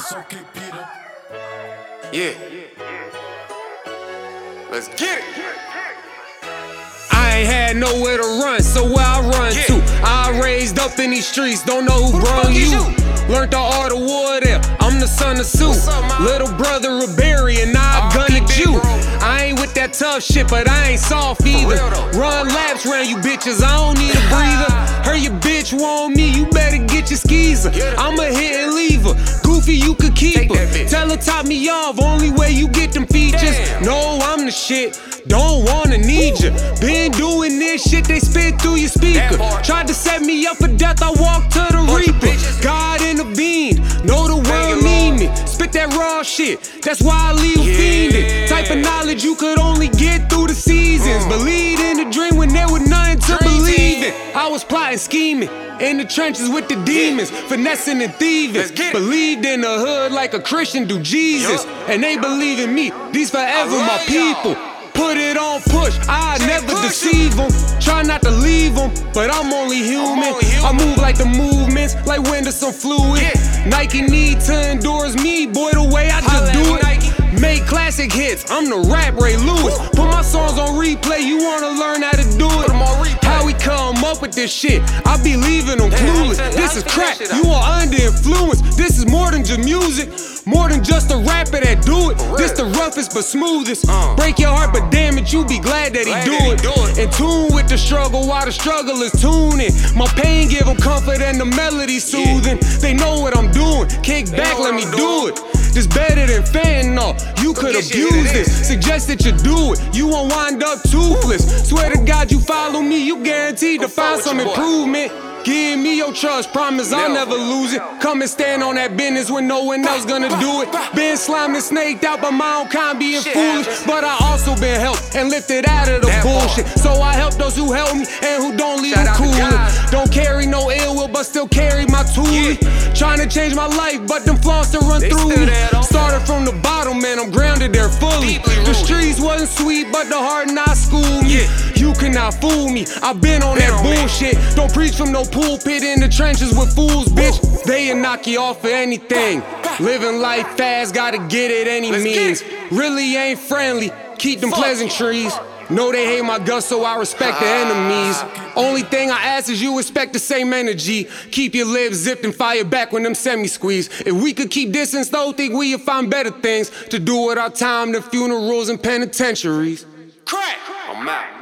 Peter. Yeah. Let's get it. I ain't had nowhere to run, so where I run to? I raised up in these streets, don't know who brung you. Learned the art of war there, I'm the son of Sue. Little brother Rebellion, now I gun at you. I ain't with that tough shit, but I ain't soft either. Run laps round you bitches, I don't need a breather. Heard your bitch want me, you better get your skeezer. I'ma hit and leave her, goofy you could keep her. Tell her top me off, only way you get them features. No, I'm the shit, don't wanna need ya. Been doing this shit, they spit through your speaker. Tried to set me up for death, I walked to the reaper. God intervened, know the world need me. Spit that raw shit, that's why I leave fiending. Type of knowledge you could only get through the seasons. Believed in the dream when there was nothing to believe in. I was plotting, scheming, in the trenches with the demons, finessing and thieving. Believed in the hood like a Christian do Jesus. And they believe in me, these forever my people. Put it on push, I never deceive them. Try not to leave them, but I'm only human. I move like the movements, like when there's some fluid. Nike need to endorse me, boy, the way I just do it. Make classic hits, I'm the rap Ray Lewis. Put my songs on replay, you wanna learn how to do it. How we come up with this shit, I be leaving them clueless. This is crack, you are under influence. This is more than just music, more than just a rapper that do it. This the roughest but smoothest. Break your heart, but damn it, you be glad that he do it. In tune with the struggle while the struggle is tuning. My pain give them comfort and the melody soothing. They know what I'm doing, kick back, let me do it. This better than fentanyl, you could abuse this. Suggest that you do it, you won't wind up toothless. Swear to God you follow me, you guaranteed to find some improvement. Give me your trust, promise I'll never lose it. Come and stand on that business when no one else gonna do it. Been slimed and snaked out by my own kind being foolish. But I also been helped and lifted out of the bullshit. So I help those who help me and who don't leave them coolin'. Don't carry no ill will, but still carry my toolie. Trying to change my life, but them flaws still run through me. Started from the bottom, man, I'm grounded there fully. The streets wasn't sweet, but the heart not schooled me. You cannot fool me, I've been on that bullshit. Don't preach from no pulpit in the trenches with fools, bitch. They'll knock you off for anything. Living life fast, gotta get it any means. Really ain't friendly, keep them pleasantries. Know they hate my guts, so I respect the enemies. Only thing I ask is you expect the same energy. Keep your lips zipped and fire back when them semi-squeeze. If we could keep distance, though, think we'd find better things to do with our time than funerals and penitentiaries. Crack! I'm out.